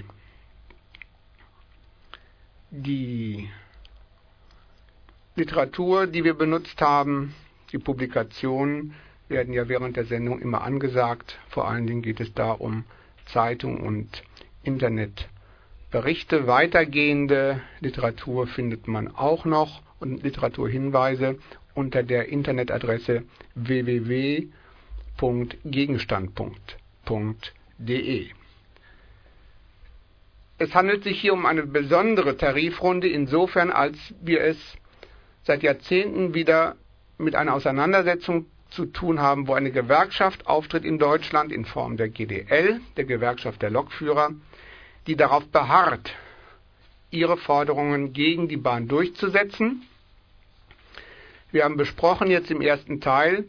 Die Literatur, die wir benutzt haben, die Publikationen, werden ja während der Sendung immer angesagt. Vor allen Dingen geht es da um Zeitung und Internetberichte. Weitergehende Literatur findet man auch noch und Literaturhinweise unter der Internetadresse w w w punkt gegenstandpunkt punkt de. Es handelt sich hier um eine besondere Tarifrunde, insofern als wir es seit Jahrzehnten wieder mit einer Auseinandersetzung zu tun haben, wo eine Gewerkschaft auftritt in Deutschland in Form der G D L, der Gewerkschaft der Lokführer, die darauf beharrt, ihre Forderungen gegen die Bahn durchzusetzen. Wir haben besprochen jetzt im ersten Teil,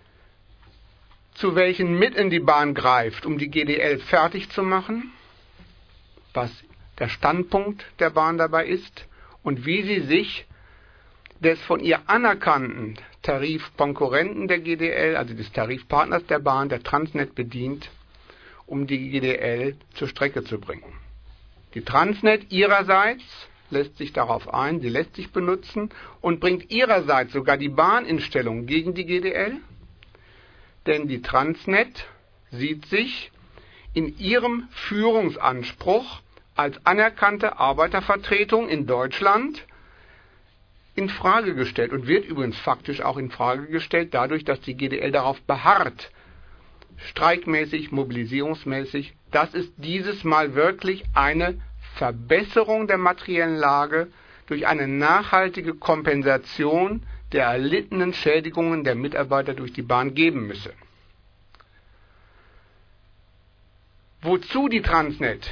zu welchen Mitteln die Bahn greift, um die G D L fertig zu machen, was der Standpunkt der Bahn dabei ist und wie sie sich des von ihr anerkannten Tarifkonkurrenten der G D L, also des Tarifpartners der Bahn, der Transnet, bedient, um die G D L zur Strecke zu bringen. Die Transnet ihrerseits lässt sich darauf ein, sie lässt sich benutzen und bringt ihrerseits sogar die Bahn in Stellung gegen die G D L, denn die Transnet sieht sich in ihrem Führungsanspruch als anerkannte Arbeitervertretung in Deutschland in Frage gestellt und wird übrigens faktisch auch in Frage gestellt, dadurch, dass die G D L darauf beharrt, streikmäßig, mobilisierungsmäßig, dass es dieses Mal wirklich eine Verbesserung der materiellen Lage durch eine nachhaltige Kompensation der erlittenen Schädigungen der Mitarbeiter durch die Bahn geben müsse. Wozu die Transnet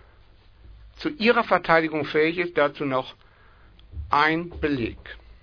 zu ihrer Verteidigung fähig ist, dazu noch ein Beleg.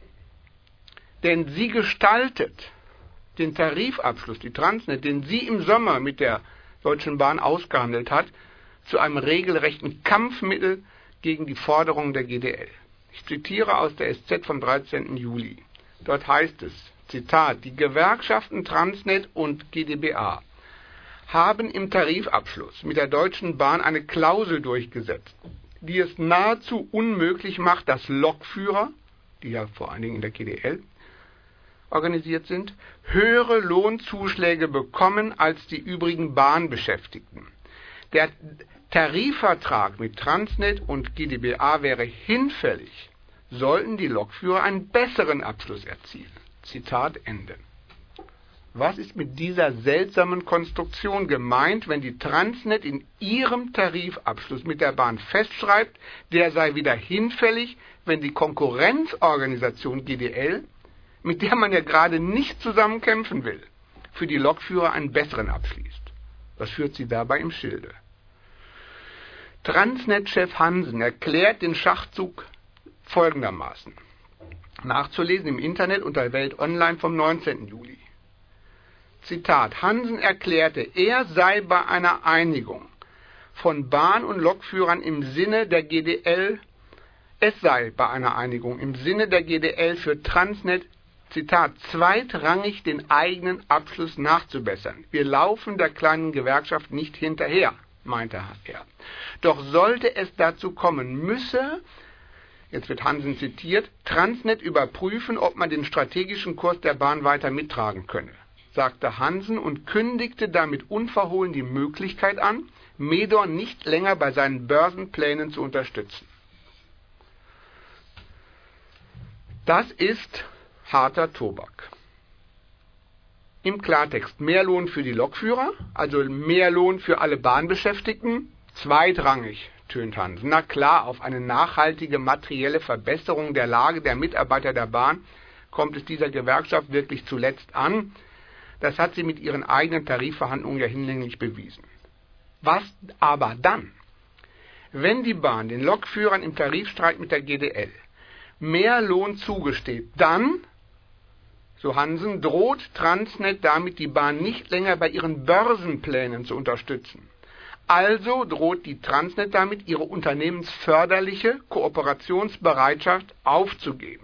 Denn sie gestaltet den Tarifabschluss, die Transnet, den sie im Sommer mit der Deutschen Bahn ausgehandelt hat, zu einem regelrechten Kampfmittel gegen die Forderungen der G D L. Ich zitiere aus der S Z vom dreizehnten Juli. Dort heißt es, Zitat, die Gewerkschaften Transnet und G d B A haben im Tarifabschluss mit der Deutschen Bahn eine Klausel durchgesetzt, die es nahezu unmöglich macht, dass Lokführer, die ja vor allen Dingen in der G D L organisiert sind, höhere Lohnzuschläge bekommen als die übrigen Bahnbeschäftigten. Der Tarifvertrag mit Transnet und G d B A wäre hinfällig, sollten die Lokführer einen besseren Abschluss erzielen. Zitat Ende. Was ist mit dieser seltsamen Konstruktion gemeint, wenn die Transnet in ihrem Tarifabschluss mit der Bahn festschreibt, der sei wieder hinfällig, wenn die Konkurrenzorganisation G D L, mit der man ja gerade nicht zusammen kämpfen will, für die Lokführer einen besseren abschließt? Was führt sie dabei im Schilde? Transnet-Chef Hansen erklärt den Schachzug folgendermaßen. Nachzulesen im Internet unter Welt Online vom neunzehnten Juli. Zitat, Hansen erklärte, er sei bei einer Einigung von Bahn- und Lokführern im Sinne der G D L, es sei bei einer Einigung im Sinne der G D L für Transnet, Zitat, zweitrangig den eigenen Abschluss nachzubessern. Wir laufen der kleinen Gewerkschaft nicht hinterher, meinte er. Doch sollte es dazu kommen, müsse, jetzt wird Hansen zitiert, Transnet überprüfen, ob man den strategischen Kurs der Bahn weiter mittragen könne, sagte Hansen und kündigte damit unverhohlen die Möglichkeit an, Medor nicht länger bei seinen Börsenplänen zu unterstützen. Das ist harter Tobak. Im Klartext Mehrlohn für die Lokführer, also Mehrlohn für alle Bahnbeschäftigten, zweitrangig, tönt Hansen. Na klar, auf eine nachhaltige materielle Verbesserung der Lage der Mitarbeiter der Bahn kommt es dieser Gewerkschaft wirklich zuletzt an. Das hat sie mit ihren eigenen Tarifverhandlungen ja hinlänglich bewiesen. Was aber dann? Wenn die Bahn den Lokführern im Tarifstreit mit der G D L mehr Lohn zugesteht, dann, so Hansen, droht Transnet damit, die Bahn nicht länger bei ihren Börsenplänen zu unterstützen. Also droht die Transnet damit, ihre unternehmensförderliche Kooperationsbereitschaft aufzugeben.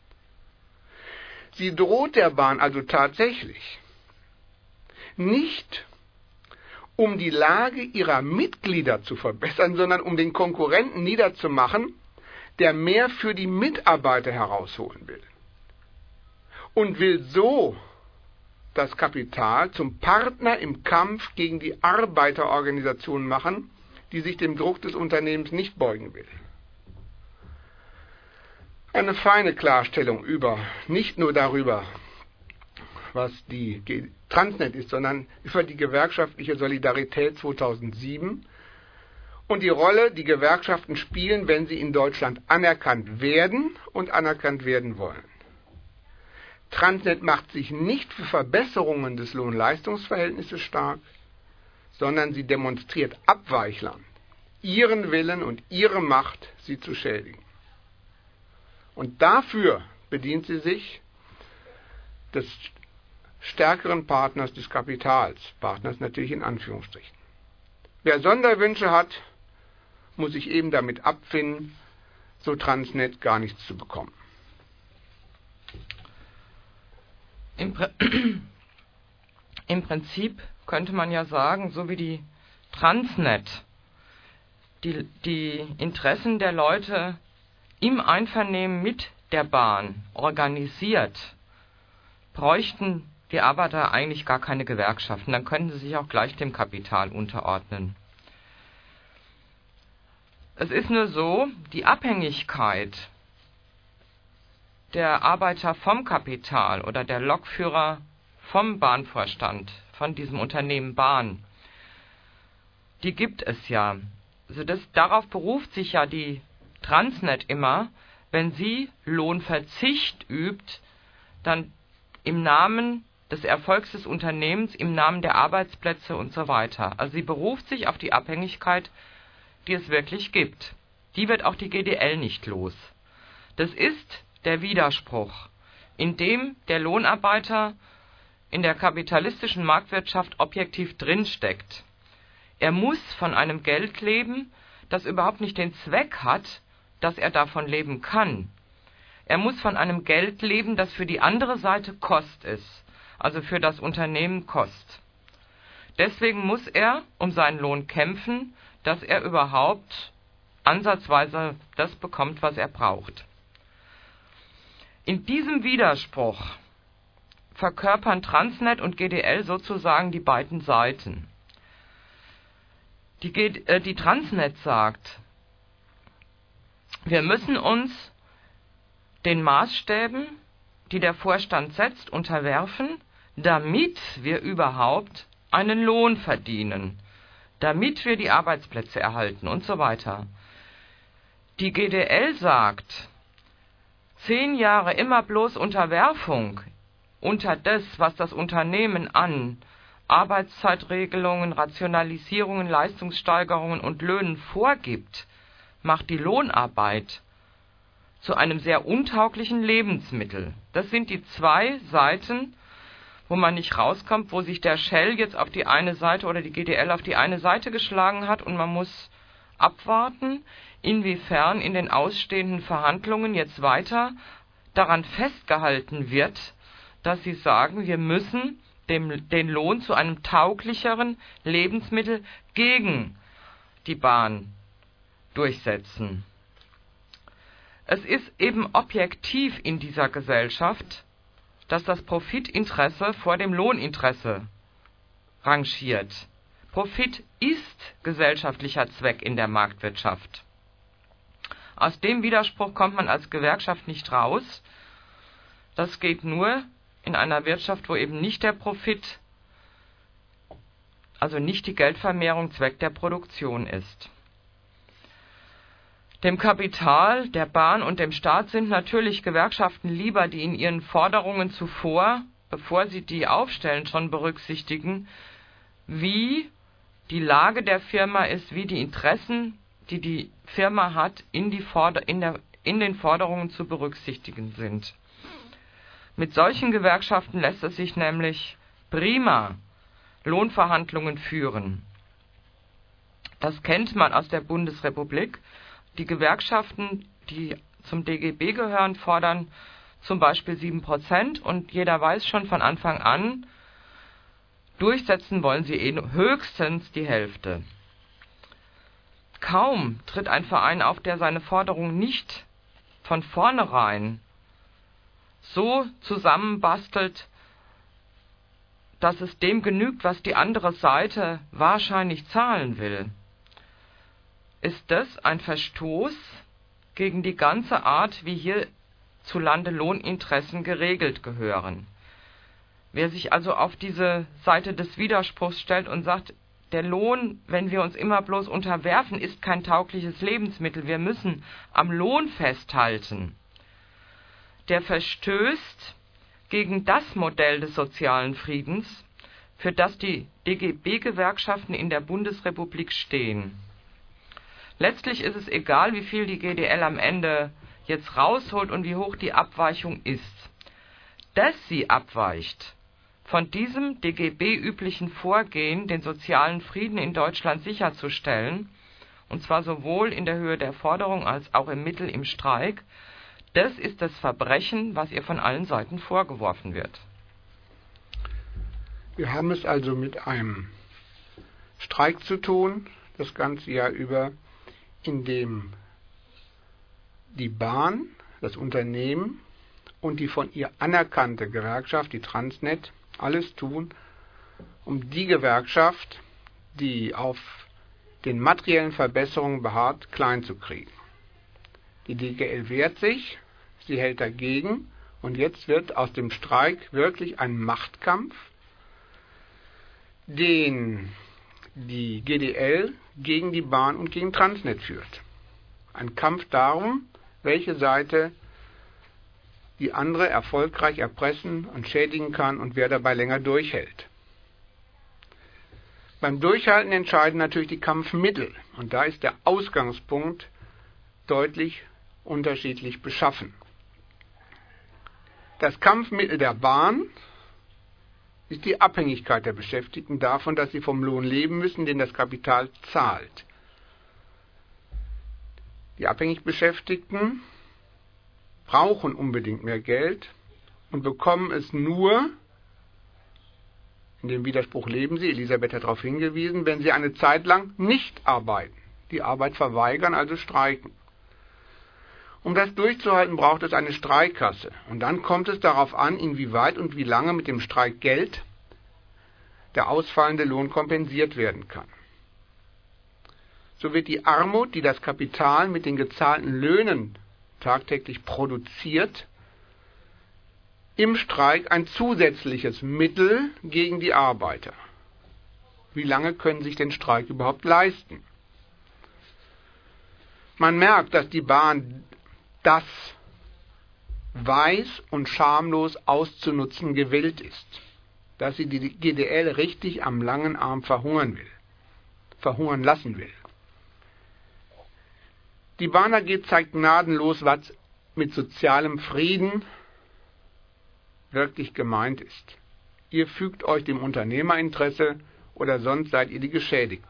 Sie droht der Bahn also tatsächlich nicht, um die Lage ihrer Mitglieder zu verbessern, sondern um den Konkurrenten niederzumachen, der mehr für die Mitarbeiter herausholen will. Und will so das Kapital zum Partner im Kampf gegen die Arbeiterorganisationen machen, die sich dem Druck des Unternehmens nicht beugen will. Eine feine Klarstellung über, nicht nur darüber, was die Transnet ist, sondern über die gewerkschaftliche Solidarität zweitausendsieben und die Rolle, die Gewerkschaften spielen, wenn sie in Deutschland anerkannt werden und anerkannt werden wollen. Transnet macht sich nicht für Verbesserungen des Lohn-Leistungs-Verhältnisses stark, sondern sie demonstriert Abweichlern ihren Willen und ihre Macht, sie zu schädigen. Und dafür bedient sie sich des stärkeren Partners des Kapitals, Partners natürlich in Anführungsstrichen. Wer Sonderwünsche hat, muss sich eben damit abfinden, so Transnet gar nichts zu bekommen. Im, Pr Im Prinzip könnte man ja sagen, so wie die Transnet die, die Interessen der Leute im Einvernehmen mit der Bahn organisiert, bräuchten die Arbeiter eigentlich gar keine Gewerkschaften, dann könnten sie sich auch gleich dem Kapital unterordnen. Es ist nur so, die Abhängigkeit der Arbeiter vom Kapital oder der Lokführer vom Bahnvorstand, von diesem Unternehmen Bahn, die gibt es ja. Also das, darauf beruft sich ja die Transnet immer, wenn sie Lohnverzicht übt, dann im Namen des Erfolgs des Unternehmens, im Namen der Arbeitsplätze und so weiter. Also sie beruft sich auf die Abhängigkeit, die es wirklich gibt. Die wird auch die G D L nicht los. Das ist der Widerspruch, in dem der Lohnarbeiter in der kapitalistischen Marktwirtschaft objektiv drinsteckt. Er muss von einem Geld leben, das überhaupt nicht den Zweck hat, dass er davon leben kann. Er muss von einem Geld leben, das für die andere Seite Kost ist, also für das Unternehmen Kost. Deswegen muss er um seinen Lohn kämpfen, dass er überhaupt ansatzweise das bekommt, was er braucht. In diesem Widerspruch verkörpern Transnet und G D L sozusagen die beiden Seiten. Die, G äh, die Transnet sagt, wir müssen uns den Maßstäben, die der Vorstand setzt, unterwerfen, damit wir überhaupt einen Lohn verdienen, damit wir die Arbeitsplätze erhalten und so weiter. Die G D L sagt, zehn Jahre immer bloß Unterwerfung unter das, was das Unternehmen an Arbeitszeitregelungen, Rationalisierungen, Leistungssteigerungen und Löhnen vorgibt, macht die Lohnarbeit zu einem sehr untauglichen Lebensmittel. Das sind die zwei Seiten, wo man nicht rauskommt, wo sich der Shell jetzt auf die eine Seite oder die G D L auf die eine Seite geschlagen hat, und man muss abwarten, inwiefern in den ausstehenden Verhandlungen jetzt weiter daran festgehalten wird, dass sie sagen, wir müssen dem, den Lohn zu einem tauglicheren Lebensmittel gegen die Bahn durchsetzen. Es ist eben objektiv in dieser Gesellschaft, dass das Profitinteresse vor dem Lohninteresse rangiert. Profit ist gesellschaftlicher Zweck in der Marktwirtschaft. Aus dem Widerspruch kommt man als Gewerkschaft nicht raus. Das geht nur in einer Wirtschaft, wo eben nicht der Profit, also nicht die Geldvermehrung Zweck der Produktion ist. Dem Kapital, der Bahn und dem Staat sind natürlich Gewerkschaften lieber, die in ihren Forderungen zuvor, bevor sie die aufstellen, schon berücksichtigen, wie die Lage der Firma ist, wie die Interessen, die die Firma hat, in, die Forder- in, der, in den Forderungen zu berücksichtigen sind. Mit solchen Gewerkschaften lässt es sich nämlich prima Lohnverhandlungen führen. Das kennt man aus der Bundesrepublik. Die Gewerkschaften, die zum D G B gehören, fordern zum Beispiel sieben Prozent, und jeder weiß schon von Anfang an, durchsetzen wollen sie eh höchstens die Hälfte. Kaum tritt ein Verein auf, der seine Forderungen nicht von vornherein so zusammenbastelt, dass es dem genügt, was die andere Seite wahrscheinlich zahlen will. Ist das ein Verstoß gegen die ganze Art, wie hierzulande Lohninteressen geregelt gehören? Wer sich also auf diese Seite des Widerspruchs stellt und sagt, der Lohn, wenn wir uns immer bloß unterwerfen, ist kein taugliches Lebensmittel, wir müssen am Lohn festhalten, der verstößt gegen das Modell des sozialen Friedens, für das die D G B-Gewerkschaften in der Bundesrepublik stehen. Letztlich ist es egal, wie viel die G D L am Ende jetzt rausholt und wie hoch die Abweichung ist. Dass sie abweicht von diesem D G B-üblichen Vorgehen, den sozialen Frieden in Deutschland sicherzustellen, und zwar sowohl in der Höhe der Forderung als auch im Mittel im Streik, das ist das Verbrechen, was ihr von allen Seiten vorgeworfen wird. Wir haben es also mit einem Streik zu tun, das ganze Jahr über, in dem die Bahn, das Unternehmen und die von ihr anerkannte Gewerkschaft, die Transnet, alles tun, um die Gewerkschaft, die auf den materiellen Verbesserungen beharrt, klein zu kriegen. Die D G L wehrt sich, sie hält dagegen und jetzt wird aus dem Streik wirklich ein Machtkampf, den die G D L gegen die Bahn und gegen Transnet führt. Ein Kampf darum, welche Seite die andere erfolgreich erpressen und schädigen kann und wer dabei länger durchhält. Beim Durchhalten entscheiden natürlich die Kampfmittel und da ist der Ausgangspunkt deutlich unterschiedlich beschaffen. Das Kampfmittel der Bahn ist die Abhängigkeit der Beschäftigten davon, dass sie vom Lohn leben müssen, den das Kapital zahlt. Die abhängig Beschäftigten brauchen unbedingt mehr Geld und bekommen es nur, in dem Widerspruch leben sie, Elisabeth hat darauf hingewiesen, wenn sie eine Zeit lang nicht arbeiten, die Arbeit verweigern, also streiken. Um das durchzuhalten, braucht es eine Streikkasse. Und dann kommt es darauf an, inwieweit und wie lange mit dem Streikgeld der ausfallende Lohn kompensiert werden kann. So wird die Armut, die das Kapital mit den gezahlten Löhnen tagtäglich produziert, im Streik ein zusätzliches Mittel gegen die Arbeiter. Wie lange können sich den Streik überhaupt leisten? Man merkt, dass die Bahn das weiß und schamlos auszunutzen gewillt ist, dass sie die G D L richtig am langen Arm verhungern will, verhungern lassen will. Die Bahn A G zeigt gnadenlos, was mit sozialem Frieden wirklich gemeint ist. Ihr fügt euch dem Unternehmerinteresse oder sonst seid ihr die Geschädigten.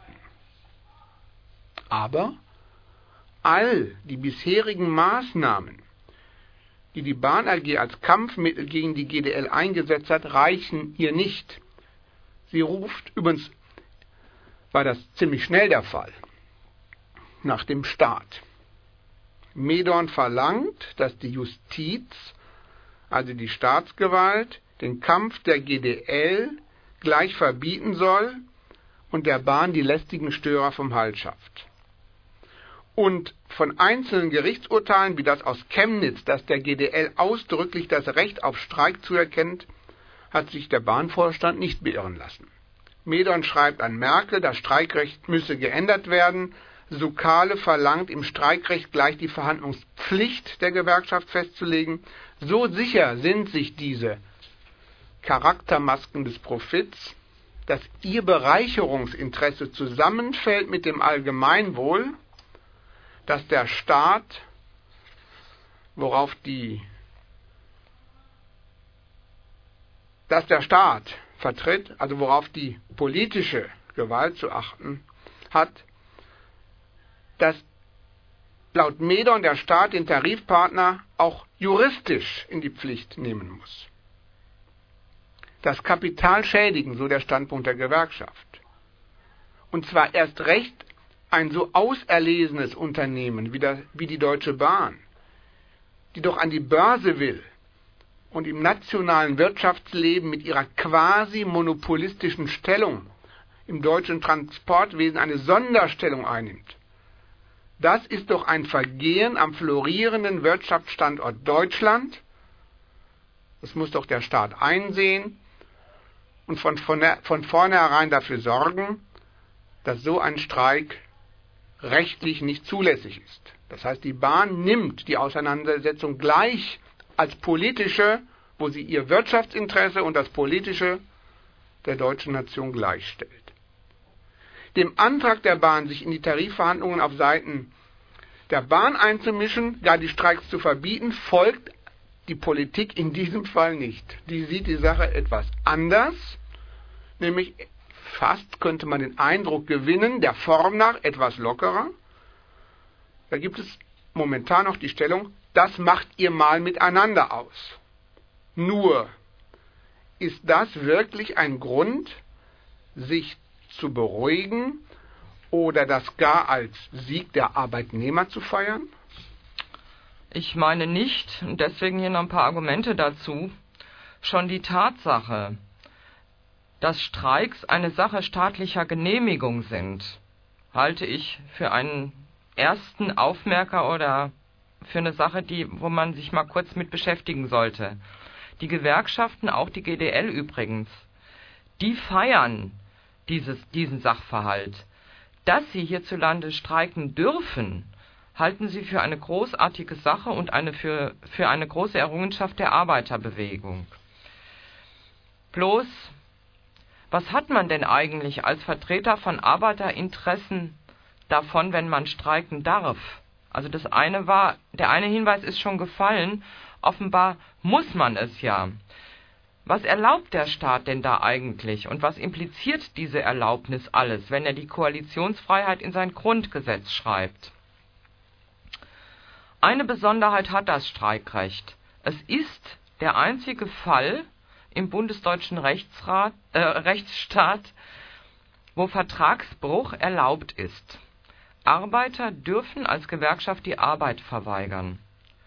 Aber all die bisherigen Maßnahmen, die die Bahn A G als Kampfmittel gegen die G D L eingesetzt hat, reichen ihr nicht. Sie ruft, übrigens war das ziemlich schnell der Fall, nach dem Staat. Medorn verlangt, dass die Justiz, also die Staatsgewalt, den Kampf der G D L gleich verbieten soll und der Bahn die lästigen Störer vom Hals schafft. Und von einzelnen Gerichtsurteilen, wie das aus Chemnitz, das der G D L ausdrücklich das Recht auf Streik zuerkennt, hat sich der Bahnvorstand nicht beirren lassen. Medorn schreibt an Merkel, das Streikrecht müsse geändert werden. Sukale verlangt, im Streikrecht gleich die Verhandlungspflicht der Gewerkschaft festzulegen. So sicher sind sich diese Charaktermasken des Profits, dass ihr Bereicherungsinteresse zusammenfällt mit dem Allgemeinwohl, dass der Staat, worauf die, dass der Staat vertritt, also worauf die politische Gewalt zu achten hat, dass laut Medorn der Staat den Tarifpartner auch juristisch in die Pflicht nehmen muss. Das Kapital schädigen, so der Standpunkt der Gewerkschaft. Und zwar erst recht ein so auserlesenes Unternehmen wie, der, wie die Deutsche Bahn, die doch an die Börse will und im nationalen Wirtschaftsleben mit ihrer quasi monopolistischen Stellung im deutschen Transportwesen eine Sonderstellung einnimmt. Das ist doch ein Vergehen am florierenden Wirtschaftsstandort Deutschland. Das muss doch der Staat einsehen und von, von, von vornherein dafür sorgen, dass so ein Streik rechtlich nicht zulässig ist. Das heißt, die Bahn nimmt die Auseinandersetzung gleich als politische wo sie ihr Wirtschaftsinteresse und das politische der deutschen Nation gleichstellt. Dem Antrag der Bahn, sich in die Tarifverhandlungen auf Seiten der Bahn einzumischen, gar die Streiks zu verbieten, folgt die Politik in diesem Fall nicht. Die sieht die Sache etwas anders, nämlich fast könnte man den Eindruck gewinnen, der Form nach etwas lockerer. Da gibt es momentan noch die Stellung, das macht ihr mal miteinander aus. Nur, ist das wirklich ein Grund, sich zu beruhigen oder das gar als Sieg der Arbeitnehmer zu feiern? Ich meine nicht, und deswegen hier noch ein paar Argumente dazu, schon die Tatsache, dass Streiks eine Sache staatlicher Genehmigung sind, halte ich für einen ersten Aufmerker oder für eine Sache, die, wo man sich mal kurz mit beschäftigen sollte. Die Gewerkschaften, auch die G D L übrigens, die feiern dieses, diesen Sachverhalt. Dass sie hierzulande streiken dürfen, halten sie für eine großartige Sache und eine für, für eine große Errungenschaft der Arbeiterbewegung. Bloß, was hat man denn eigentlich als Vertreter von Arbeiterinteressen davon, wenn man streiken darf? Also das eine war, der eine Hinweis ist schon gefallen, offenbar muss man es ja. Was erlaubt der Staat denn da eigentlich und was impliziert diese Erlaubnis alles, wenn er die Koalitionsfreiheit in sein Grundgesetz schreibt? Eine Besonderheit hat das Streikrecht. Es ist der einzige Fall im bundesdeutschen Rechtsrat, äh, Rechtsstaat, wo Vertragsbruch erlaubt ist. Arbeiter dürfen als Gewerkschaft die Arbeit verweigern.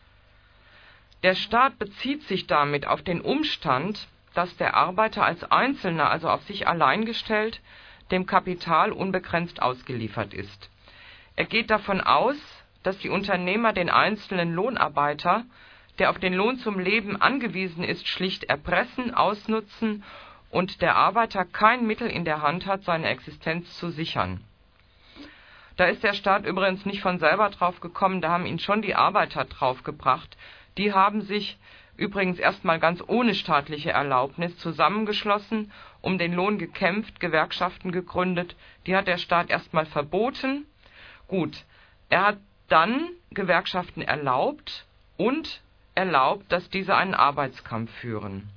Der Staat bezieht sich damit auf den Umstand, dass der Arbeiter als Einzelner, also auf sich allein gestellt, dem Kapital unbegrenzt ausgeliefert ist. Er geht davon aus, dass die Unternehmer den einzelnen Lohnarbeiter, der auf den Lohn zum Leben angewiesen ist, schlicht erpressen, ausnutzen und der Arbeiter kein Mittel in der Hand hat, seine Existenz zu sichern. Da ist der Staat übrigens nicht von selber drauf gekommen, da haben ihn schon die Arbeiter draufgebracht. Die haben sich übrigens erstmal ganz ohne staatliche Erlaubnis zusammengeschlossen, um den Lohn gekämpft, Gewerkschaften gegründet. Die hat der Staat erstmal verboten. Gut, er hat dann Gewerkschaften erlaubt und erlaubt, dass diese einen Arbeitskampf führen.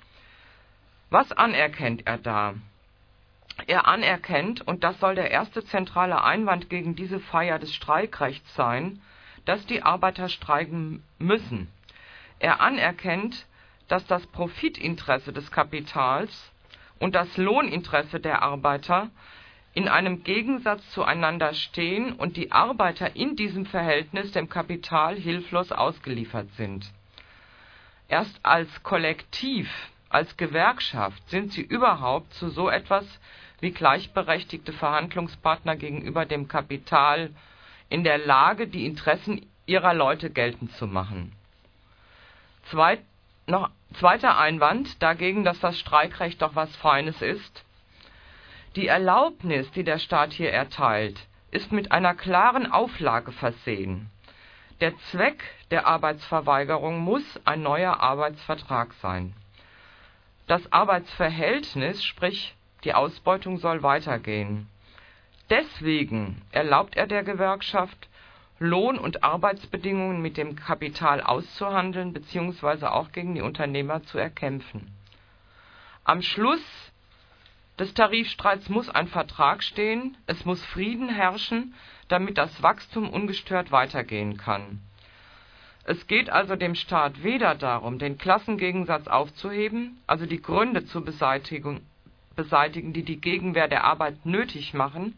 Was anerkennt er da? Er anerkennt, und das soll der erste zentrale Einwand gegen diese Feier des Streikrechts sein, dass die Arbeiter streiken müssen. Er anerkennt, dass das Profitinteresse des Kapitals und das Lohninteresse der Arbeiter in einem Gegensatz zueinander stehen und die Arbeiter in diesem Verhältnis dem Kapital hilflos ausgeliefert sind. Erst als Kollektiv, als Gewerkschaft sind sie überhaupt zu so etwas wie gleichberechtigte Verhandlungspartner gegenüber dem Kapital in der Lage, die Interessen ihrer Leute geltend zu machen. Zweit, noch, zweiter Einwand dagegen, dass das Streikrecht doch was Feines ist. Die Erlaubnis, die der Staat hier erteilt, ist mit einer klaren Auflage versehen. Der Zweck der Arbeitsverweigerung muss ein neuer Arbeitsvertrag sein. Das Arbeitsverhältnis, sprich die Ausbeutung, soll weitergehen. Deswegen erlaubt er der Gewerkschaft, Lohn- und Arbeitsbedingungen mit dem Kapital auszuhandeln bzw. auch gegen die Unternehmer zu erkämpfen. Am Schluss des Tarifstreits muss ein Vertrag stehen, es muss Frieden herrschen, damit das Wachstum ungestört weitergehen kann. Es geht also dem Staat weder darum, den Klassengegensatz aufzuheben, also die Gründe zur Beseitigung, beseitigen, die die Gegenwehr der Arbeit nötig machen.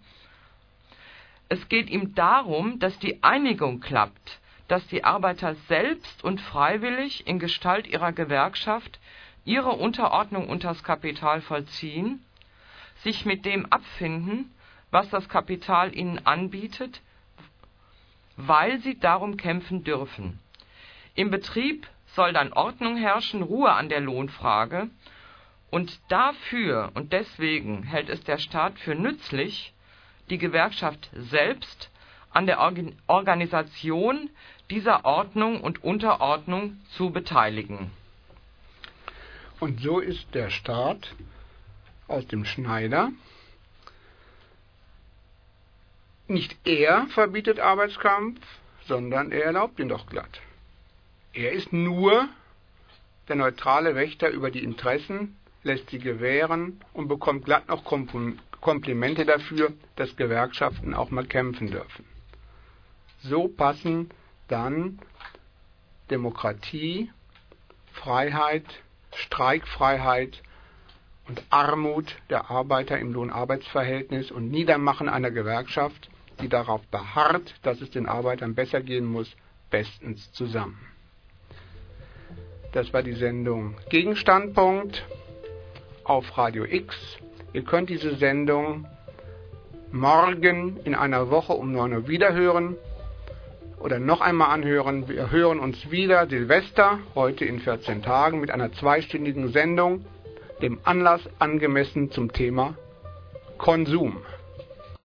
Es geht ihm darum, dass die Einigung klappt, dass die Arbeiter selbst und freiwillig in Gestalt ihrer Gewerkschaft ihre Unterordnung unters Kapital vollziehen, sich mit dem abfinden, was das Kapital ihnen anbietet, weil sie darum kämpfen dürfen. Im Betrieb soll dann Ordnung herrschen, Ruhe an der Lohnfrage, und dafür und deswegen hält es der Staat für nützlich, die Gewerkschaft selbst an der Organ- Organisation dieser Ordnung und Unterordnung zu beteiligen. Und so ist der Staat aus dem Schneider. Nicht er verbietet Arbeitskampf, sondern er erlaubt ihn doch glatt. Er ist nur der neutrale Wächter über die Interessen, lässt sie gewähren und bekommt glatt noch Komplimente dafür, dass Gewerkschaften auch mal kämpfen dürfen. So passen dann Demokratie, Freiheit, Streikfreiheit und Armut der Arbeiter im Lohn-Arbeitsverhältnis und Niedermachen einer Gewerkschaft, die darauf beharrt, dass es den Arbeitern besser gehen muss, bestens zusammen. Das war die Sendung Gegenstandpunkt auf Radio X. Ihr könnt diese Sendung morgen in einer Woche um neun Uhr wiederhören oder noch einmal anhören. Wir hören uns wieder Silvester, heute in vierzehn Tagen, mit einer zweistündigen Sendung, dem Anlass angemessen zum Thema Konsum.